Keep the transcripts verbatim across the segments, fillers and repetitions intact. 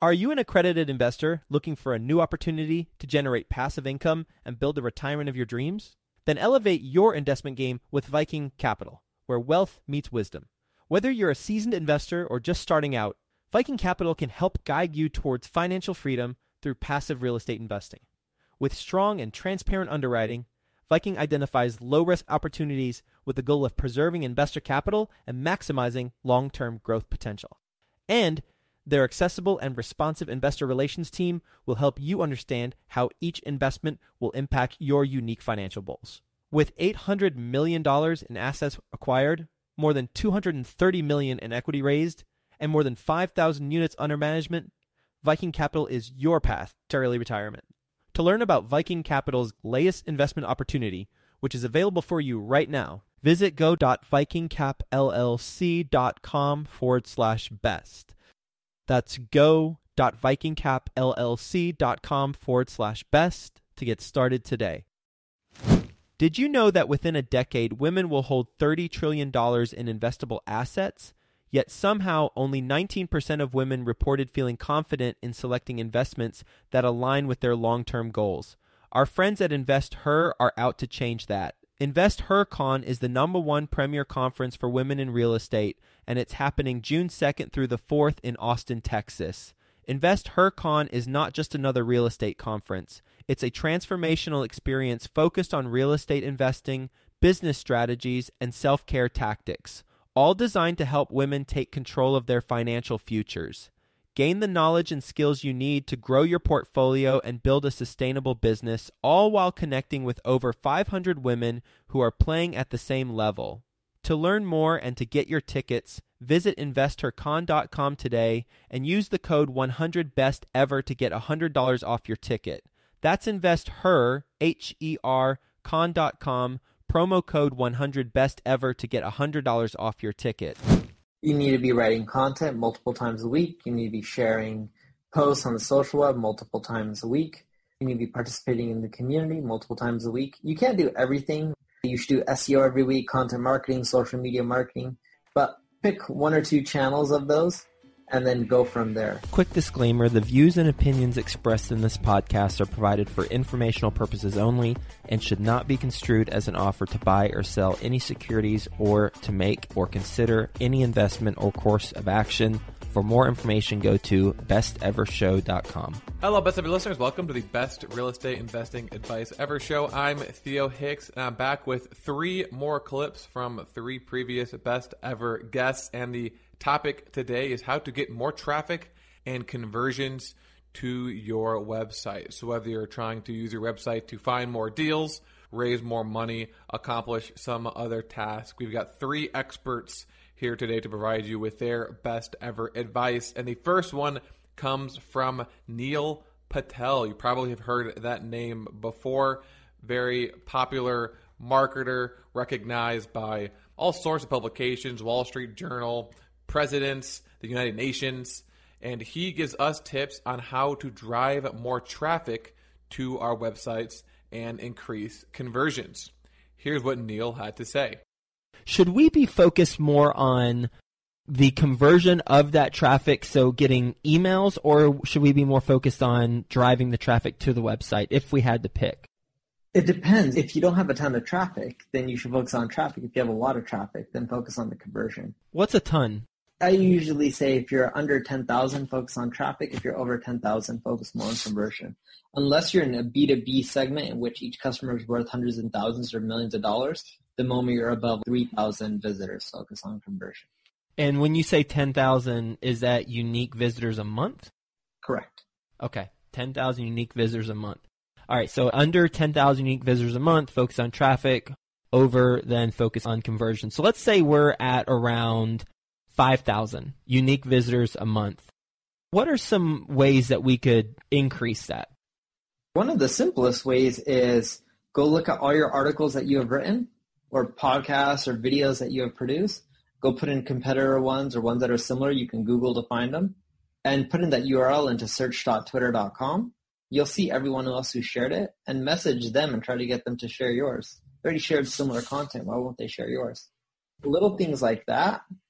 Are you an accredited investor looking for a new opportunity to generate passive income and build the retirement of your dreams? Then elevate your investment game with Viking Capital, where wealth meets wisdom. Whether you're a seasoned investor or just starting out, Viking Capital can help guide you towards financial freedom through passive real estate investing. With strong and transparent underwriting, Viking identifies low-risk opportunities with the goal of preserving investor capital and maximizing long-term growth potential. And their accessible and responsive investor relations team will help you understand how each investment will impact your unique financial goals. With eight hundred million dollars in assets acquired, more than two hundred thirty million dollars in equity raised, and more than five thousand units under management, Viking Capital is your path to early retirement. To learn about Viking Capital's latest investment opportunity, which is available for you right now, visit go.vikingcapllc.com forward slash best. That's go.vikingcapllc.com forward slash best to get started today. Did you know that within a decade, women will hold thirty trillion dollars in investable assets? Yet somehow only nineteen percent of women reported feeling confident in selecting investments that align with their long-term goals. Our friends at InvestHer are out to change that. InvestHerCon is the number one premier conference for women in real estate, and it's happening June second through the fourth in Austin, Texas. InvestHerCon is not just another real estate conference. It's a transformational experience focused on real estate investing, business strategies, and self-care tactics, all designed to help women take control of their financial futures. Gain the knowledge and skills you need to grow your portfolio and build a sustainable business, all while connecting with over five hundred women who are playing at the same level. To learn more and to get your tickets, visit investor con dot com today and use the code one hundred best ever to get one hundred dollars off your ticket. That's InvestHer, H E R, con dot com, promo code one hundred best ever to get one hundred dollars off your ticket. You need to be writing content multiple times a week. You need to be sharing posts on the social web multiple times a week. You need to be participating in the community multiple times a week. You can't do everything. You should do S E O every week, content marketing, social media marketing, but pick one or two channels of those and then go from there. Quick disclaimer, the views and opinions expressed in this podcast are provided for informational purposes only and should not be construed as an offer to buy or sell any securities or to make or consider any investment or course of action. For more information, go to best ever show dot com. Hello, Best Ever listeners. Welcome to the Best Real Estate Investing Advice Ever Show. I'm Theo Hicks, and I'm back with three more clips from three previous Best Ever guests. And the topic today is how to get more traffic and conversions to your website. So whether you're trying to use your website to find more deals, raise more money, accomplish some other task, we've got three experts here today to provide you with their best ever advice. And the first one comes from Neil Patel. You probably have heard that name before. Very popular marketer, recognized by all sorts of publications, Wall Street Journal, presidents, the United Nations, and he gives us tips on how to drive more traffic to our websites and increase conversions. Here's what Neil had to say. Should we be focused more on the conversion of that traffic, so getting emails, or should we be more focused on driving the traffic to the website if we had to pick? It depends. If you don't have a ton of traffic, then you should focus on traffic. If you have a lot of traffic, then focus on the conversion. What's a ton? I usually say if you're under ten thousand, focus on traffic. If you're over ten thousand, focus more on conversion. Unless you're in a B two B segment in which each customer is worth hundreds and thousands or millions of dollars, the moment you're above three thousand visitors, focus on conversion. And when you say ten thousand, is that unique visitors a month? Correct. Okay, ten thousand unique visitors a month. All right, so under ten thousand unique visitors a month, focus on traffic. Over, then focus on conversion. So let's say we're at around five thousand unique visitors a month. What are some ways that we could increase that? One of the simplest ways is go look at all your articles that you have written or podcasts or videos that you have produced. Go put in competitor ones or ones that are similar. You can Google to find them. And put in that U R L into search dot twitter dot com. You'll see everyone else who shared it and message them and try to get them to share yours. They already shared similar content. Why won't they share yours? Little things like that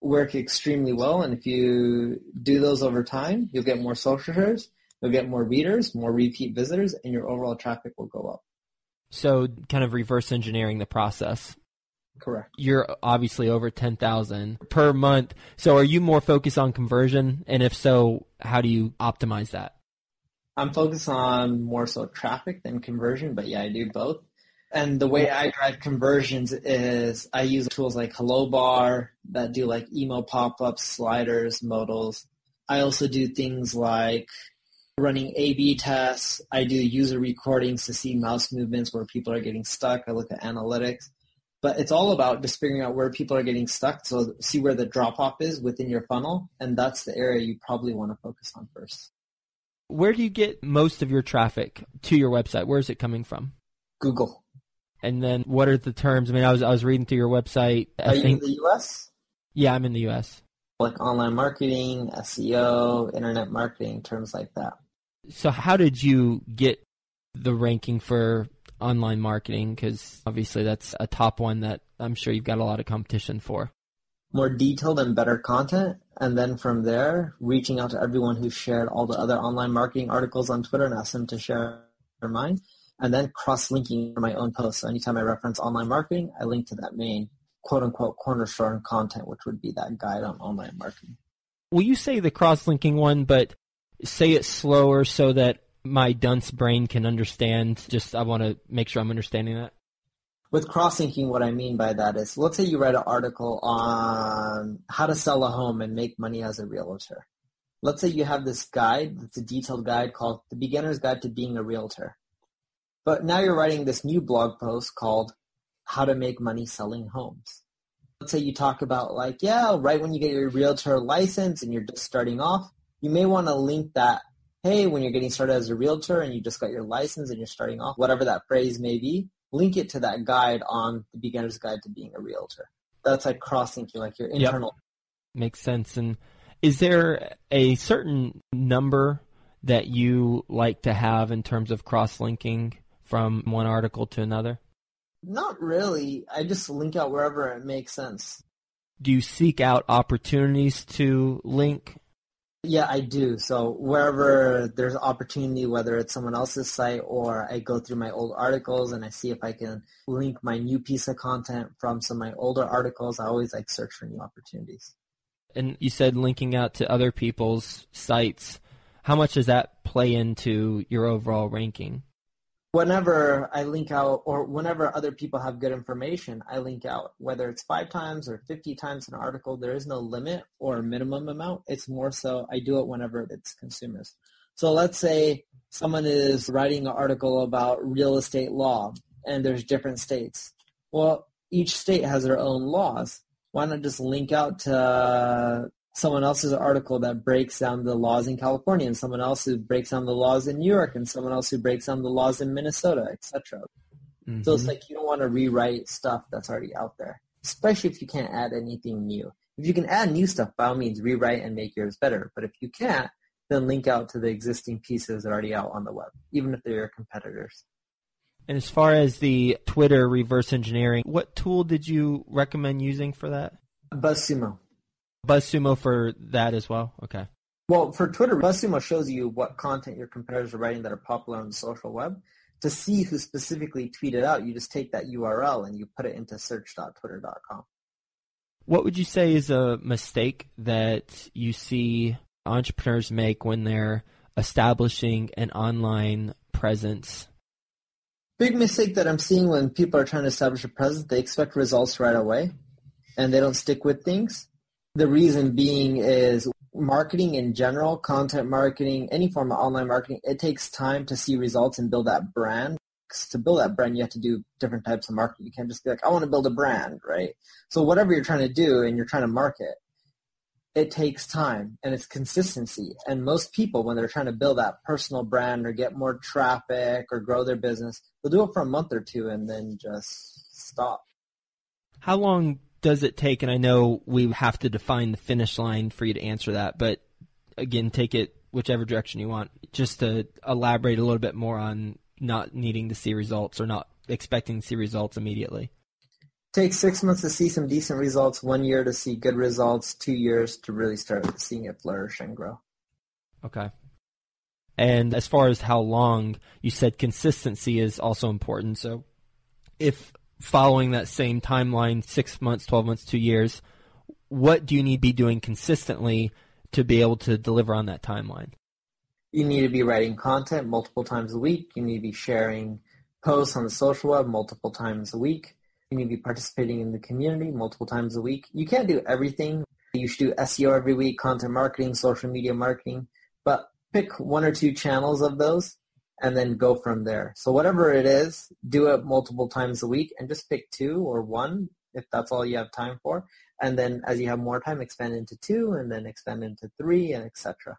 work extremely well. And if you do those over time, you'll get more social shares, you'll get more readers, more repeat visitors, and your overall traffic will go up. So kind of reverse engineering the process. Correct. You're obviously over ten thousand per month. So are you more focused on conversion? And if so, how do you optimize that? I'm focused on more so traffic than conversion, but yeah, I do both. And the way I drive conversions is I use tools like HelloBar that do like email pop-ups, sliders, modals. I also do things like running A B tests. I do user recordings to see mouse movements where people are getting stuck. I look at analytics. But it's all about just figuring out where people are getting stuck, so see where the drop-off is within your funnel, and that's the area you probably want to focus on first. Where do you get most of your traffic to your website? Where is it coming from? Google. And then what are the terms? I mean, I was I was reading through your website. I Are you think, in the U S? Yeah, I'm in the U S. Like online marketing, S E O, internet marketing, terms like that. So how did you get the ranking for online marketing? Because obviously that's a top one that I'm sure you've got a lot of competition for. More detailed and better content, and then from there, reaching out to everyone who shared all the other online marketing articles on Twitter and ask them to share their mine, and then cross-linking my own posts. So anytime I reference online marketing, I link to that main quote-unquote cornerstone content, which would be that guide on online marketing. Will you say the cross-linking one, but say it slower so that my dunce brain can understand? Just I want to make sure I'm understanding that. With cross-linking, what I mean by that is, let's say you write an article on how to sell a home and make money as a realtor. Let's say you have this guide, it's a detailed guide called The Beginner's Guide to Being a Realtor. But now you're writing this new blog post called How to Make Money Selling Homes. Let's say you talk about like, yeah, right when you get your realtor license and you're just starting off, you may want to link that, hey, when you're getting started as a realtor and you just got your license and you're starting off, whatever that phrase may be, link it to that guide on The Beginner's Guide to Being a Realtor. That's like cross-linking, like your internal. Yep. Makes sense. And is there a certain number that you like to have in terms of cross-linking from one article to another? Not really. I just link out wherever it makes sense. Do you seek out opportunities to link? Yeah, I do. So wherever there's opportunity, whether it's someone else's site or I go through my old articles and I see if I can link my new piece of content from some of my older articles, I always like search for new opportunities. And you said linking out to other people's sites. How much does that play into your overall ranking? Whenever I link out or whenever other people have good information, I link out. Whether it's five times or fifty times an article, there is no limit or minimum amount. It's more so I do it whenever it's consumers. So let's say someone is writing an article about real estate law and there's different states. Well, each state has their own laws. Why not just link out to someone else's article that breaks down the laws in California and someone else who breaks down the laws in New York and someone else who breaks down the laws in Minnesota, et cetera. Mm-hmm. So it's like you don't want to rewrite stuff that's already out there, especially if you can't add anything new. If you can add new stuff, by all means, rewrite and make yours better. But if you can't, then link out to the existing pieces that are already out on the web, even if they're your competitors. And as far as the Twitter reverse engineering, what tool did you recommend using for that? BuzzSumo. BuzzSumo for that as well? Okay. Well, for Twitter, BuzzSumo shows you what content your competitors are writing that are popular on the social web. To see who specifically tweeted out, you just take that U R L and you put it into search dot twitter dot com. What would you say is a mistake that you see entrepreneurs make when they're establishing an online presence? Big mistake that I'm seeing when people are trying to establish a presence, they expect results right away and they don't stick with things. The reason being is marketing in general, content marketing, any form of online marketing, it takes time to see results and build that brand. Because to build that brand, you have to do different types of marketing. You can't just be like, I want to build a brand, right? So whatever you're trying to do and you're trying to market, it takes time and it's consistency. And most people, when they're trying to build that personal brand or get more traffic or grow their business, they'll do it for a month or two and then just stop. How long does it take? And I know we have to define the finish line for you to answer that, but again, take it whichever direction you want, just to elaborate a little bit more on not needing to see results or not expecting to see results immediately. Takes six months to see some decent results, one year to see good results, two years to really start seeing it flourish and grow. Okay. And as far as how long, you said consistency is also important. So if following that same timeline, six months, twelve months, two years, what do you need to be doing consistently to be able to deliver on that timeline? You need to be writing content multiple times a week. You need to be sharing posts on the social web multiple times a week. You need to be participating in the community multiple times a week. You can't do everything. You should do S E O every week, content marketing, social media marketing, but pick one or two channels of those and then go from there. So whatever it is, do it multiple times a week and just pick two or one if that's all you have time for. And then as you have more time, expand into two and then expand into three and et cetera.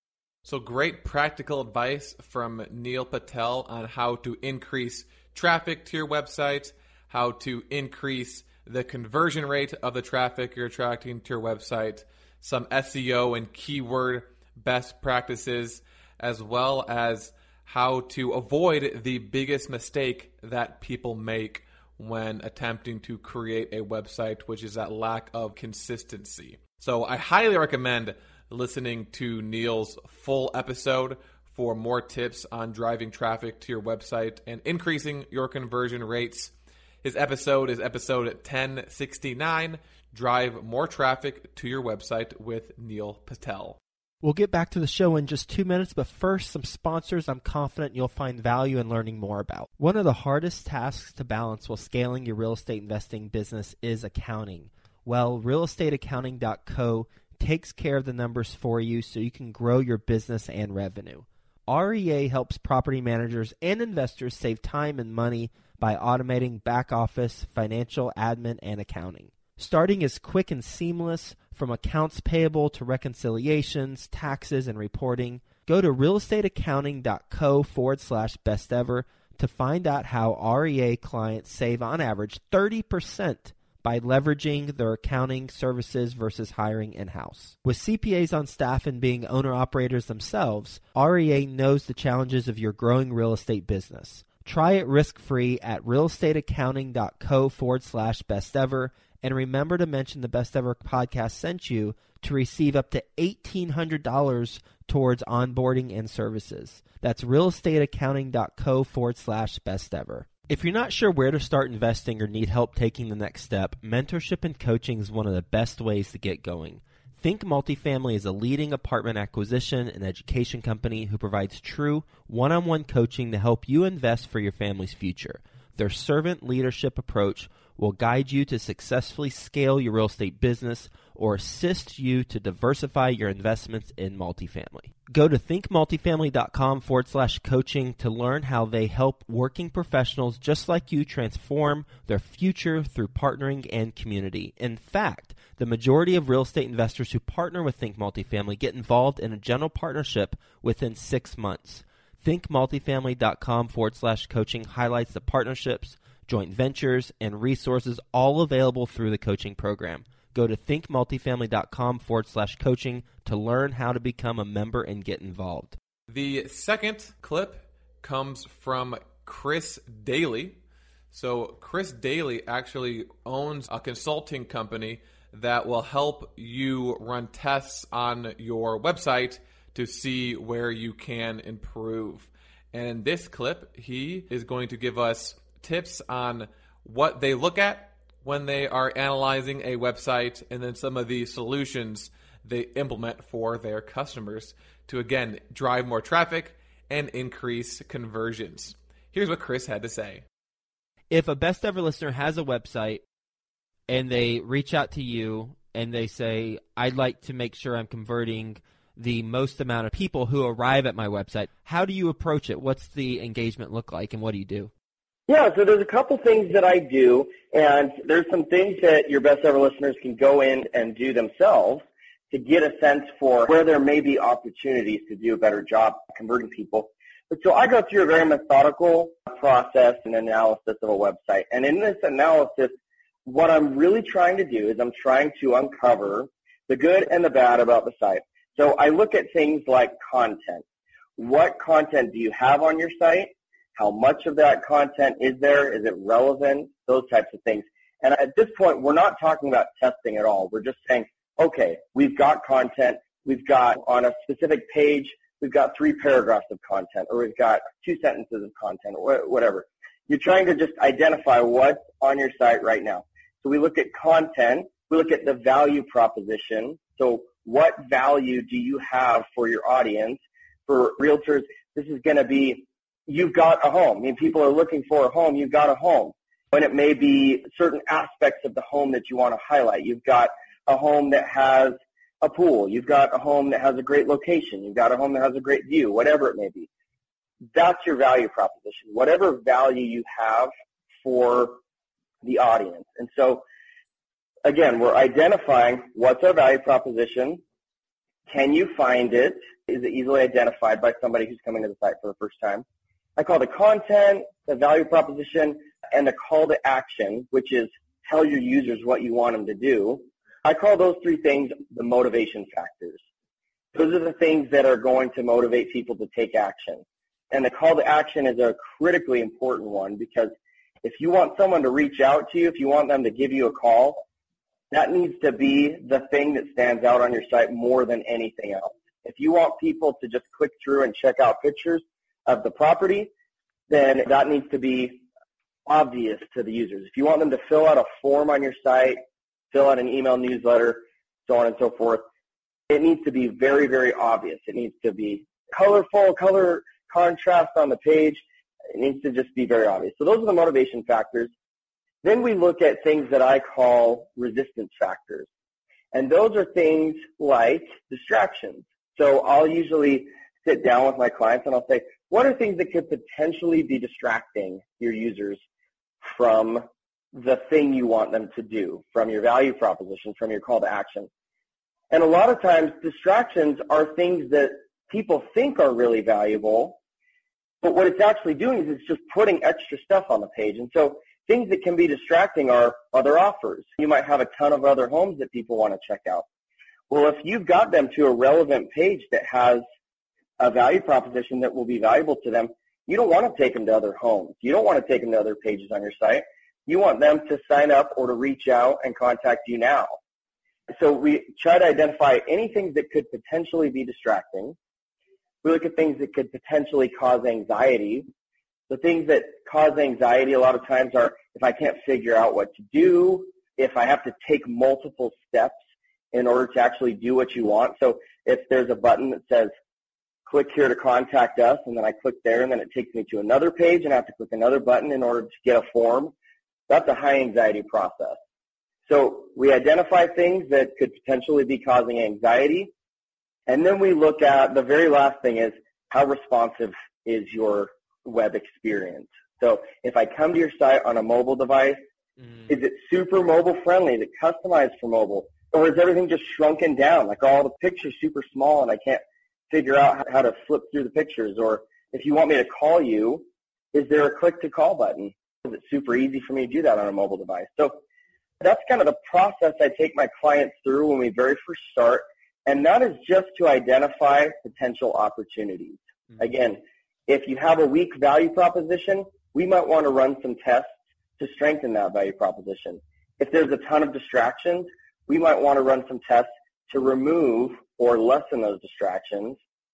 So great practical advice from Neil Patel on how to increase traffic to your website, how to increase the conversion rate of the traffic you're attracting to your website, some S E O and keyword best practices, as well as how to avoid the biggest mistake that people make when attempting to create a website, which is that lack of consistency. So I highly recommend listening to Neil's full episode for more tips on driving traffic to your website and increasing your conversion rates. His episode is episode ten sixty-nine, Drive More Traffic to Your Website with Neil Patel. We'll get back to the show in just two minutes, but first, some sponsors I'm confident you'll find value in learning more about. One of the hardest tasks to balance while scaling your real estate investing business is accounting. Well, real estate accounting dot co takes care of the numbers for you so you can grow your business and revenue. R E A helps property managers and investors save time and money by automating back office, financial, admin, and accounting. Starting is quick and seamless, from accounts payable to reconciliations, taxes, and reporting. Go to real estate accounting dot co forward slash best ever to find out how R E A clients save on average thirty percent by leveraging their accounting services versus hiring in-house. With C P As on staff and being owner-operators themselves, R E A knows the challenges of your growing real estate business. Try it risk-free at real estate accounting dot co forward slash best ever. And remember to mention the Best Ever podcast sent you to receive up to eighteen hundred dollars towards onboarding and services. That's real estate accounting dot co forward slash best ever. If you're not sure where to start investing or need help taking the next step, mentorship and coaching is one of the best ways to get going. Think Multifamily is a leading apartment acquisition and education company who provides true one-on-one coaching to help you invest for your family's future. Their servant leadership approach will guide you to successfully scale your real estate business or assist you to diversify your investments in multifamily. Go to think multifamily dot com forward slash coaching to learn how they help working professionals just like you transform their future through partnering and community. In fact, the majority of real estate investors who partner with Think Multifamily get involved in a general partnership within six months. think multifamily dot com forward slash coaching highlights the partnerships, joint ventures, and resources all available through the coaching program. Go to think multifamily dot com forward slash coaching to learn how to become a member and get involved. The second clip comes from Chris Daly. So Chris Daly actually owns a consulting company that will help you run tests on your website to see where you can improve. And in this clip, he is going to give us tips on what they look at when they are analyzing a website, and then some of the solutions they implement for their customers to, again, drive more traffic and increase conversions. Here's what Chris had to say. If a Best Ever listener has a website and they reach out to you and they say, I'd like to make sure I'm converting the most amount of people who arrive at my website, how do you approach it? What's the engagement look like, and what do you do? Yeah, so there's a couple things that I do, and there's some things that your Best Ever listeners can go in and do themselves to get a sense for where there may be opportunities to do a better job converting people. But so I go through a very methodical process and analysis of a website. And in this analysis, what I'm really trying to do is I'm trying to uncover the good and the bad about the site. So I look at things like content. What content do you have on your site? How much of that content is there? Is it relevant? Those types of things. And at this point, we're not talking about testing at all. We're just saying, okay, we've got content. We've got on a specific page, we've got three paragraphs of content, or we've got two sentences of content, or whatever. You're trying to just identify what's on your site right now. So we look at content. We look at the value proposition. So what value do you have for your audience? For realtors, this is going to be, you've got a home. I mean, people are looking for a home. You've got a home. And it may be certain aspects of the home that you want to highlight. You've got a home that has a pool. You've got a home that has a great location. You've got a home that has a great view, whatever it may be. That's your value proposition, whatever value you have for the audience. And so, again, we're identifying what's our value proposition. Can you find it? Is it easily identified by somebody who's coming to the site for the first time? I call the content, the value proposition, and the call to action, which is tell your users what you want them to do. I call those three things the motivation factors. Those are the things that are going to motivate people to take action. And the call to action is a critically important one, because if you want someone to reach out to you, if you want them to give you a call, that needs to be the thing that stands out on your site more than anything else. If you want people to just click through and check out pictures of the property, then that needs to be obvious to the users. If you want them to fill out a form on your site, fill out an email newsletter, so on and so forth, it needs to be very, very obvious. It needs to be colorful, color contrast on the page. It needs to just be very obvious. So those are the motivation factors. Then we look at things that I call resistance factors. And those are things like distractions. So I'll usually sit down with my clients and I'll say, what are things that could potentially be distracting your users from the thing you want them to do, from your value proposition, from your call to action? And a lot of times distractions are things that people think are really valuable, but what it's actually doing is it's just putting extra stuff on the page. And so things that can be distracting are other offers. You might have a ton of other homes that people want to check out. Well, if you've got them to a relevant page that has a value proposition that will be valuable to them, you don't want to take them to other homes. You don't want to take them to other pages on your site. You want them to sign up or to reach out and contact you now. So we try to identify anything that could potentially be distracting. We look at things that could potentially cause anxiety. The things that cause anxiety a lot of times are if I can't figure out what to do, if I have to take multiple steps in order to actually do what you want. So if there's a button that says, click here to contact us, and then I click there, and then it takes me to another page, and I have to click another button in order to get a form, that's a high anxiety process. So we identify things that could potentially be causing anxiety, and then we look at the very last thing is how responsive is your web experience. So if I come to your site on a mobile device, mm. is it super mobile friendly? Is it customized for mobile? Or is everything just shrunken down? Like all the pictures super small and I can't figure out how to flip through the pictures? Or if you want me to call you, is there a click to call button? Is it super easy for me to do that on a mobile device? So that's kind of the process I take my clients through when we very first start. And that is just to identify potential opportunities. Mm-hmm. Again, if you have a weak value proposition, we might want to run some tests to strengthen that value proposition. If there's a ton of distractions, we might want to run some tests to remove or lessen those distractions.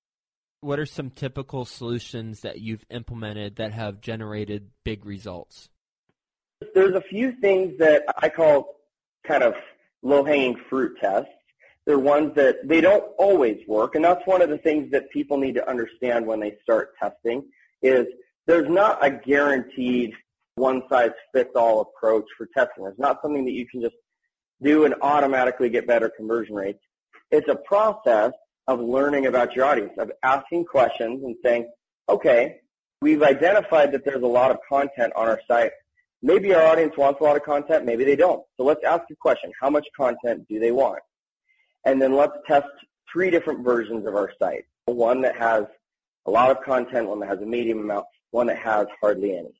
What are some typical solutions that you've implemented that have generated big results? There's a few things that I call kind of low-hanging fruit tests. They're ones that they don't always work, and that's one of the things that people need to understand when they start testing is there's not a guaranteed one-size-fits-all approach for testing. There's not something that you can just do and automatically get better conversion rates. It's a process of learning about your audience, of asking questions and saying, okay, we've identified that there's a lot of content on our site. Maybe our audience wants a lot of content, maybe they don't. So let's ask a question. How much content do they want? And then let's test three different versions of our site. One that has a lot of content, one that has a medium amount, one that has hardly any.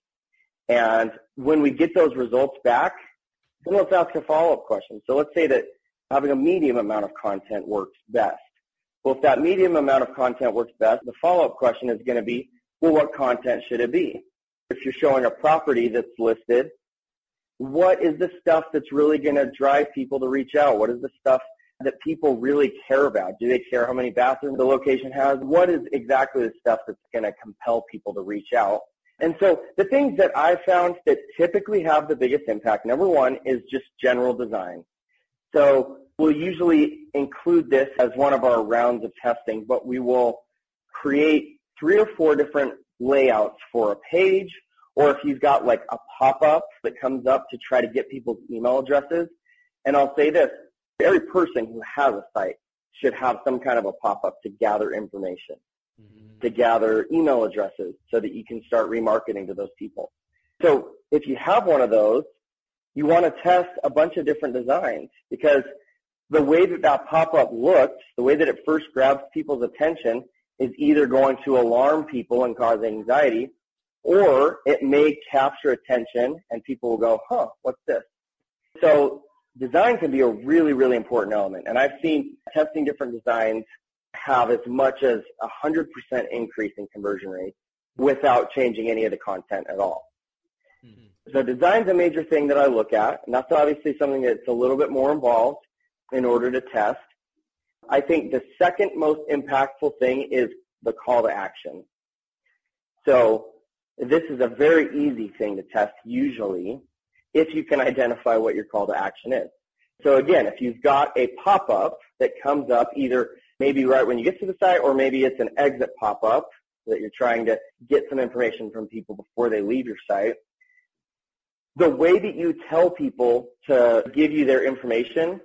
And when we get those results back, then let's ask a follow-up question. So let's say that having a medium amount of content works best. Well, if that medium amount of content works best, the follow-up question is going to be, well, what content should it be? If you're showing a property that's listed what is the stuff that's really going to drive people to reach out? What is the stuff that people really care about? Do they care how many bathrooms the location has? What is exactly the stuff that's going to compel people to reach out? And so the things that I found that typically have the biggest impact, number one, is just general design. So we'll usually include this as one of our rounds of testing, but we will create three or four different layouts for a page, or if you've got like a pop-up that comes up to try to get people's email addresses. And I'll say this, every person who has a site should have some kind of a pop-up to gather information, mm-hmm. to gather email addresses so that you can start remarketing to those people. So if you have one of those, you want to test a bunch of different designs, because the way that that pop-up looks, the way that it first grabs people's attention, is either going to alarm people and cause anxiety, or it may capture attention and people will go, huh, what's this? So design can be a really, really important element. And I've seen testing different designs have as much as a one hundred percent increase in conversion rates without changing any of the content at all. Mm-hmm. So design's a major thing that I look at, and that's obviously something that's a little bit more involved in order to test. I think the second most impactful thing is the call to action. So this is a very easy thing to test usually if you can identify what your call to action is. So again, if you've got a pop-up that comes up either maybe right when you get to the site, or maybe it's an exit pop-up that you're trying to get some information from people before they leave your site, the way that you tell people to give you their information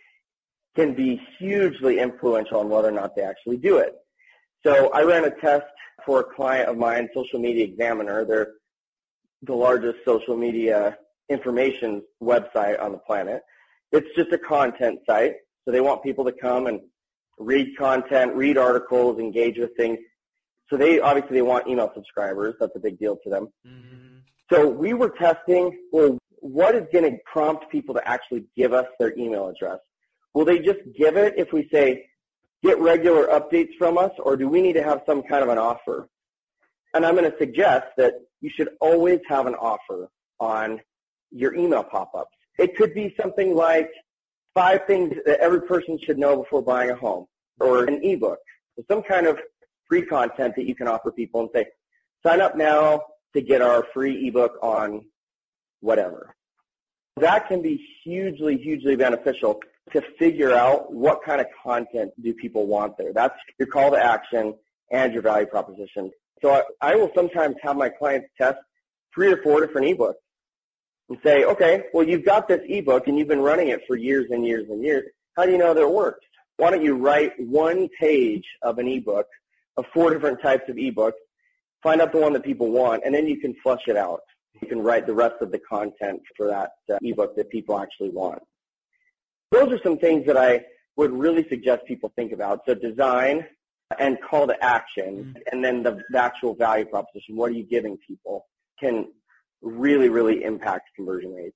can be hugely influential on whether or not they actually do it. So I ran a test for a client of mine, Social Media Examiner. They're the largest social media information website on the planet. It's just a content site, so they want people to come and read content, read articles, engage with things. So they obviously they want email subscribers. That's a big deal to them. Mm-hmm. So we were testing, well, what is going to prompt people to actually give us their email address? Will they just give it if we say, get regular updates from us, or do we need to have some kind of an offer? And I'm going to suggest that you should always have an offer on your email pop-ups. It could be something like five things that every person should know before buying a home, or an ebook, or some kind of free content that you can offer people and say, sign up now to get our free ebook on whatever. That can be hugely, hugely beneficial to figure out what kind of content do people want there. That's your call to action and your value proposition. So I, I will sometimes have my clients test three or four different ebooks and say, okay, well, you've got this ebook and you've been running it for years and years and years. How do you know that it works? Why don't you write one page of an ebook, of four different types of ebooks, find out the one that people want, and then you can flush it out. You can write the rest of the content for that uh, ebook that people actually want. Those are some things that I would really suggest people think about. So design and call to action, and then the, the actual value proposition, what are you giving people, can really, really impact conversion rates.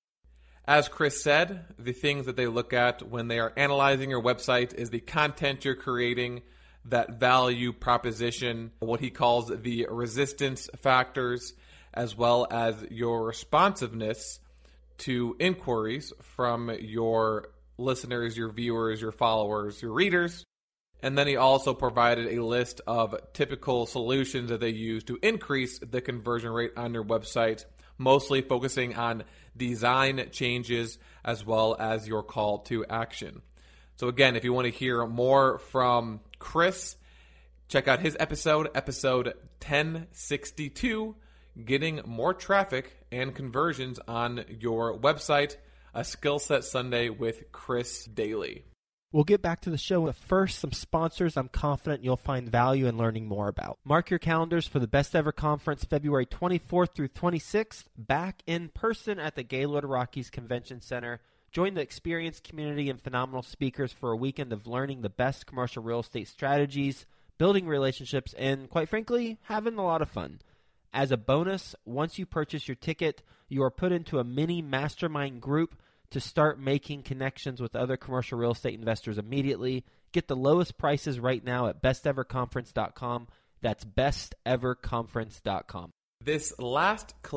As Chris said, the things that they look at when they are analyzing your website is the content you're creating, that value proposition, what he calls the resistance factors, as well as your responsiveness to inquiries from your listeners, your viewers, your followers, your readers. And then he also provided a list of typical solutions that they use to increase the conversion rate on your website, mostly focusing on design changes as well as your call to action. So again, if you want to hear more from Chris, check out his episode, episode ten sixty-two, Getting More Traffic and Conversions on Your Website, a Skill Set Sunday with Chris Daly. We'll get back to the show, but first, some sponsors I'm confident you'll find value in learning more about. Mark your calendars for the Best Ever Conference, February twenty-fourth through twenty-sixth, back in person at the Gaylord Rockies Convention Center. Join the experienced community and phenomenal speakers for a weekend of learning the best commercial real estate strategies, building relationships, and, quite frankly, having a lot of fun. As a bonus, once you purchase your ticket, you are put into a mini mastermind group to start making connections with other commercial real estate investors immediately. Get the lowest prices right now at best ever conference dot com. That's best ever conference dot com. This last clip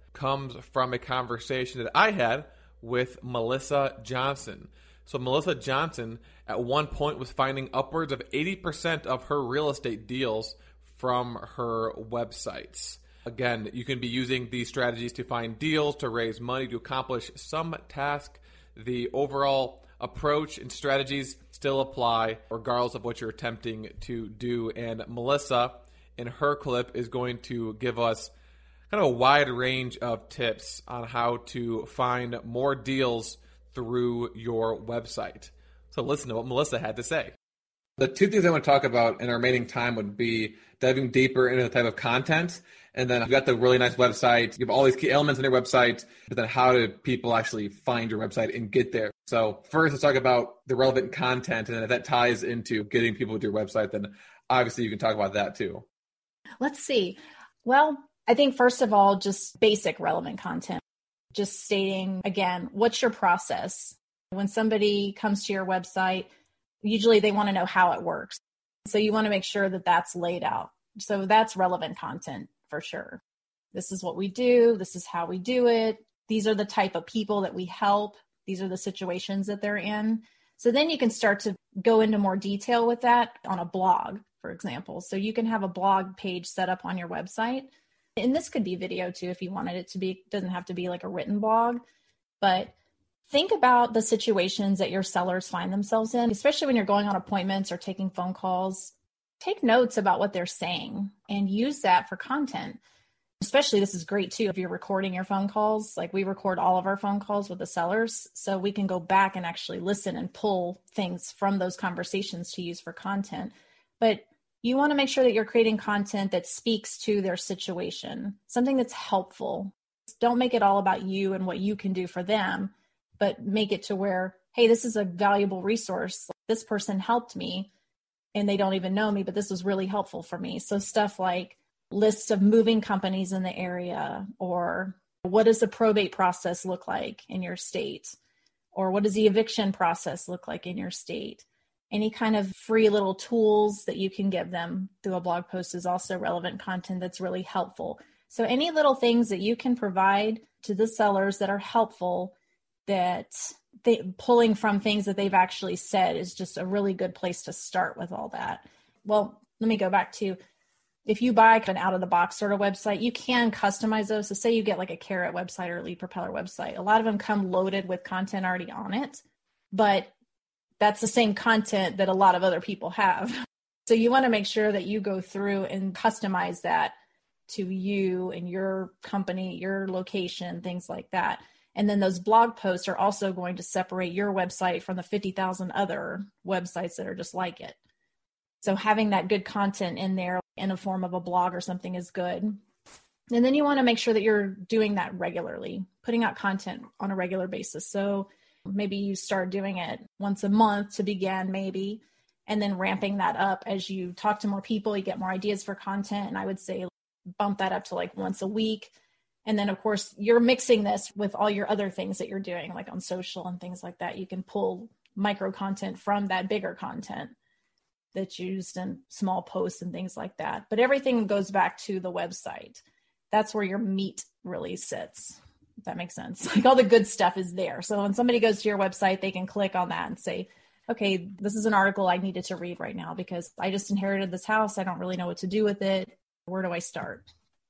comes from a conversation that I had with Melissa Johnson. So Melissa Johnson at one point was finding upwards of eighty percent of her real estate deals from her websites. Again, you can be using these strategies to find deals, to raise money, to accomplish some task. The overall approach and strategies still apply regardless of what you're attempting to do. And Melissa, in her clip, is going to give us kind of a wide range of tips on how to find more deals through your website. So listen to what Melissa had to say. The two things I want to talk about in our remaining time would be diving deeper into the type of content. And then you've got the really nice website. You have all these key elements in your website, but then how do people actually find your website and get there? So first, let's talk about the relevant content. And then if that ties into getting people to your website, then obviously you can talk about that too. Let's see. Well, I think first of all, just basic relevant content. Just stating, again, what's your process? When somebody comes to your website, usually they want to know how it works. So you want to make sure that that's laid out. So that's relevant content for sure. This is what we do. This is how we do it. These are the type of people that we help. These are the situations that they're in. So then you can start to go into more detail with that on a blog, for example. So you can have a blog page set up on your website. And this could be video too, if you wanted it to be. It doesn't have to be like a written blog, but think about the situations that your sellers find themselves in, especially when you're going on appointments or taking phone calls. Take notes about what they're saying and use that for content. Especially, this is great too if you're recording your phone calls. Like we record all of our phone calls with the sellers, so we can go back and actually listen and pull things from those conversations to use for content. But you want to make sure that you're creating content that speaks to their situation, something that's helpful. Don't make it all about you and what you can do for them, but make it to where, hey, this is a valuable resource. This person helped me and they don't even know me, but this was really helpful for me. So stuff like lists of moving companies in the area, or what does the probate process look like in your state? Or what does the eviction process look like in your state? Any kind of free little tools that you can give them through a blog post is also relevant content that's really helpful. So any little things that you can provide to the sellers that are helpful, that they pulling from things that they've actually said, is just a really good place to start with all that. Well, let me go back to, if you buy an out of the box sort of website, you can customize those. So say you get like a Carrot website or a Lead Propeller website. A lot of them come loaded with content already on it, but that's the same content that a lot of other people have. So you want to make sure that you go through and customize that to you and your company, your location, things like that. And then those blog posts are also going to separate your website from the fifty thousand other websites that are just like it. So having that good content in there in a form of a blog or something is good. And then you want to make sure that you're doing that regularly, putting out content on a regular basis. So maybe you start doing it once a month to begin, maybe, and then ramping that up as you talk to more people, you get more ideas for content. And I would say bump that up to like once a week. And then, of course, you're mixing this with all your other things that you're doing, like on social and things like that. You can pull micro content from that bigger content that's used in small posts and things like that. But everything goes back to the website. That's where your meat really sits. If that makes sense. Like all the good stuff is there. So when somebody goes to your website, they can click on that and say, okay, this is an article I needed to read right now because I just inherited this house. I don't really know what to do with it. Where do I start?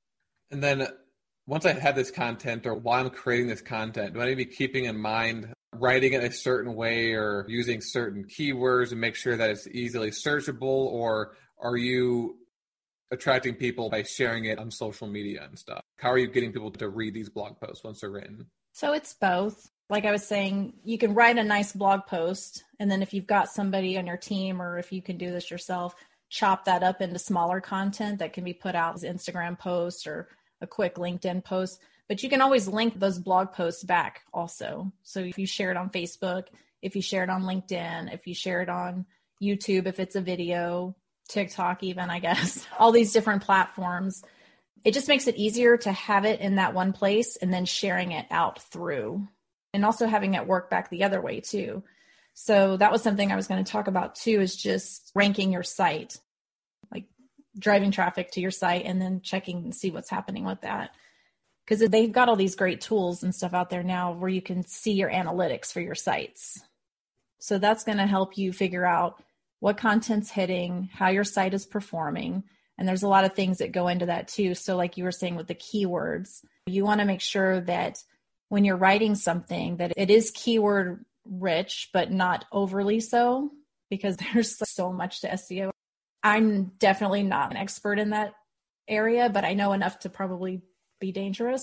And then once I have this content, or while I'm creating this content, do I need to be keeping in mind writing it a certain way or using certain keywords and make sure that it's easily searchable? Or are you attracting people by sharing it on social media and stuff? How are you getting people to read these blog posts once they're written? So it's both. Like I was saying, you can write a nice blog post, and then if you've got somebody on your team, or if you can do this yourself, chop that up into smaller content that can be put out as Instagram posts or a quick LinkedIn post. But you can always link those blog posts back also. So if you share it on Facebook, if you share it on LinkedIn, if you share it on YouTube, if it's a video, TikTok even, I guess, all these different platforms, it just makes it easier to have it in that one place and then sharing it out through, and also having it work back the other way too. So that was something I was going to talk about too, is just ranking your site, like driving traffic to your site and then checking and see what's happening with that. because they've got all these great tools and stuff out there now where you can see your analytics for your sites. So that's going to help you figure out what content's hitting, how your site is performing. And there's a lot of things that go into that too. So like you were saying with the keywords, you want to make sure that when you're writing something that it is keyword rich, but not overly so, because there's so much to S E O. I'm definitely not an expert in that area, but I know enough to probably be dangerous.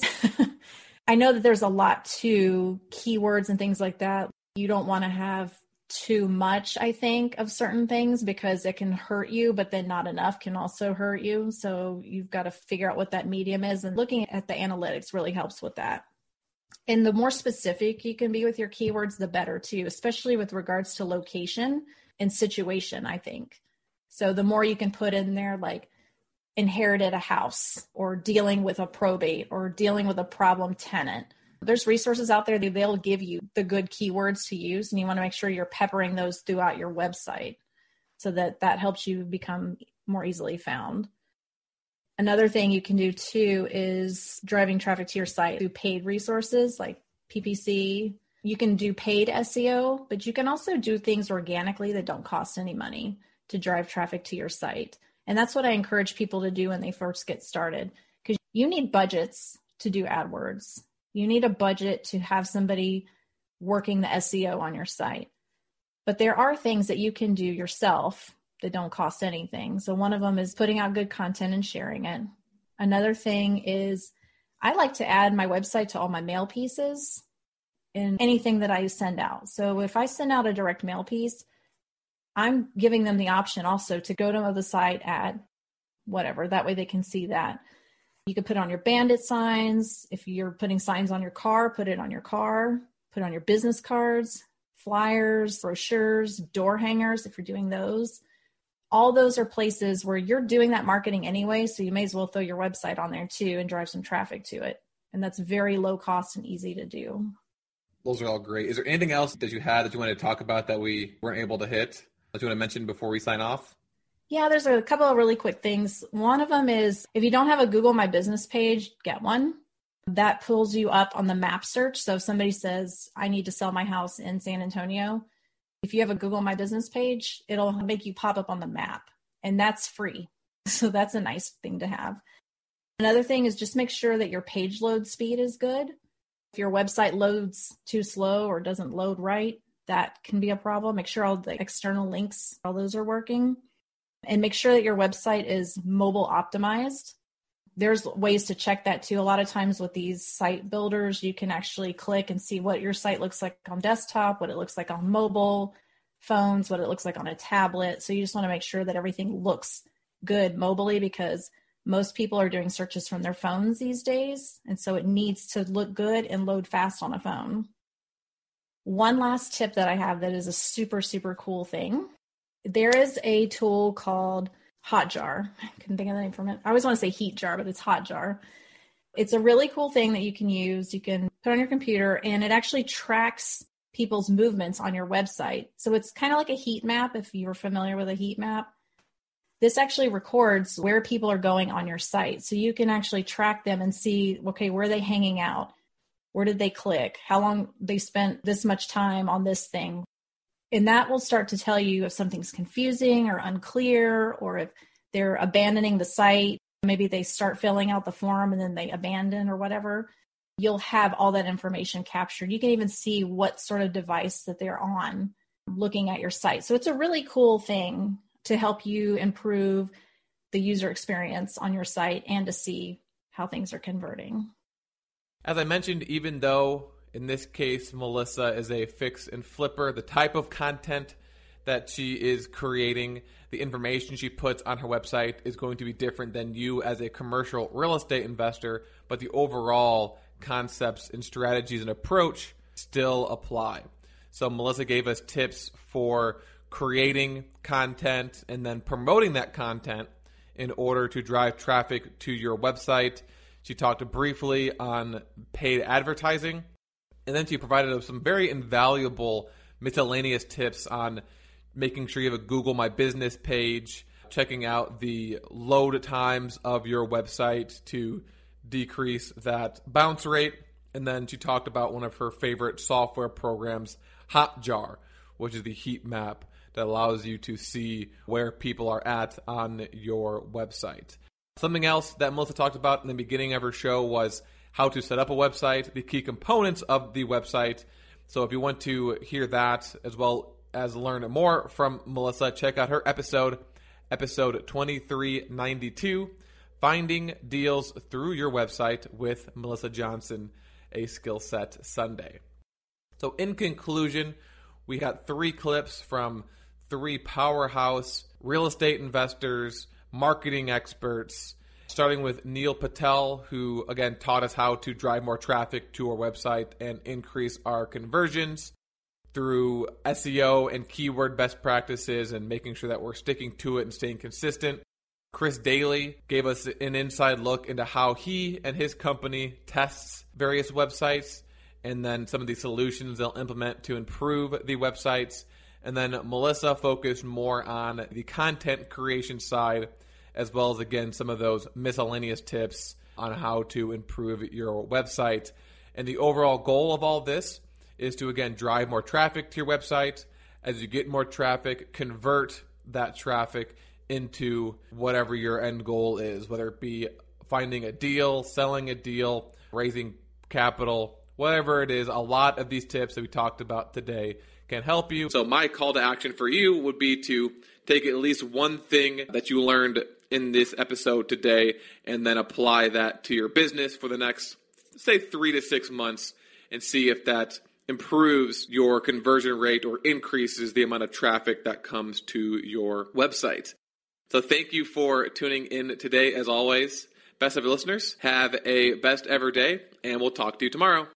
I know that there's a lot to keywords and things like that. You don't want to have too much, I think, of certain things because it can hurt you, but then not enough can also hurt you. So you've got to figure out what that medium is, and looking at the analytics really helps with that. And the more specific you can be with your keywords, the better too, especially with regards to location and situation, I think. So the more you can put in there, like inherited a house or dealing with a probate or dealing with a problem tenant, there's resources out there that they'll give you the good keywords to use, and you want to make sure you're peppering those throughout your website so that that helps you become more easily found. Another thing you can do too is driving traffic to your site through paid resources like P P C. You can do paid S E O, but you can also do things organically that don't cost any money to drive traffic to your site. And that's what I encourage people to do when they first get started, because you need budgets to do AdWords. You need a budget to have somebody working the S E O on your site. But there are things that you can do yourself that don't cost anything. So one of them is putting out good content and sharing it. Another thing is I like to add my website to all my mail pieces and anything that I send out. So if I send out a direct mail piece, I'm giving them the option also to go to the site, add whatever. That way they can see that. You could put on your bandit signs. If you're putting signs on your car, put it on your car, put it on your business cards, flyers, brochures, door hangers, if you're doing those. All those are places where you're doing that marketing anyway, so you may as well throw your website on there too and drive some traffic to it. And that's very low cost and easy to do. Those are all great. Is there anything else that you had that you wanted to talk about that we weren't able to hit, that you want to mention before we sign off? Yeah, there's a couple of really quick things. One of them is if you don't have a Google My Business page, get one. That pulls you up on the map search. So if somebody says, I need to sell my house in San Antonio, if you have a Google My Business page, it'll make you pop up on the map, and that's free. So that's a nice thing to have. Another thing is just make sure that your page load speed is good. If your website loads too slow or doesn't load right, that can be a problem. Make sure all the external links, all those are working. And make sure that your website is mobile optimized. There's ways to check that too. A lot of times with these site builders, you can actually click and see what your site looks like on desktop, what it looks like on mobile phones, what it looks like on a tablet. So you just want to make sure that everything looks good mobily, because most people are doing searches from their phones these days. And so it needs to look good and load fast on a phone. One last tip that I have that is a super, super cool thing. There is a tool called Hotjar. I couldn't think of the name from it. I always want to say Heatjar, but it's Hotjar. It's a really cool thing that you can use. You can put on your computer, and it actually tracks people's movements on your website. So it's kind of like a heat map, if you're familiar with a heat map. This actually records where people are going on your site. So you can actually track them and see, okay, where are they hanging out? Where did they click? How long they spent this much time on this thing? And that will start to tell you if something's confusing or unclear, or if they're abandoning the site. Maybe they start filling out the form and then they abandon or whatever. You'll have all that information captured. You can even see what sort of device that they're on looking at your site. So it's a really cool thing to help you improve the user experience on your site and to see how things are converting. As I mentioned, even though in this case, Melissa is a fix and flipper, the type of content that she is creating, the information she puts on her website is going to be different than you as a commercial real estate investor, but the overall concepts and strategies and approach still apply. So Melissa gave us tips for creating content and then promoting that content in order to drive traffic to your website. She talked briefly on paid advertising. And then she provided us some very invaluable miscellaneous tips on making sure you have a Google My Business page, checking out the load times of your website to decrease that bounce rate. And then she talked about one of her favorite software programs, Hotjar, which is the heat map that allows you to see where people are at on your website. Something else that Melissa talked about in the beginning of her show was how to set up a website, the key components of the website. So if you want to hear that as well as learn more from Melissa, check out her episode, episode twenty-three ninety-two, Finding Deals Through Your Website with Melissa Johnson, a Skill Set Sunday. So in conclusion, we got three clips from three powerhouse real estate investors, marketing experts, starting with Neil Patel, who, again, taught us how to drive more traffic to our website and increase our conversions through S E O and keyword best practices and making sure that we're sticking to it and staying consistent. Chris Daly gave us an inside look into how he and his company tests various websites and then some of the solutions they'll implement to improve the websites. And then Melissa focused more on the content creation side, as well as, again, some of those miscellaneous tips on how to improve your website. And the overall goal of all this is to, again, drive more traffic to your website. As you get more traffic, convert that traffic into whatever your end goal is, whether it be finding a deal, selling a deal, raising capital, whatever it is. A lot of these tips that we talked about today can help you. So my call to action for you would be to take at least one thing that you learned in this episode today and then apply that to your business for the next, say, three to six months and see if that improves your conversion rate or increases the amount of traffic that comes to your website. So thank you for tuning in today. As always, best ever listeners, have a best ever day, and we'll talk to you tomorrow.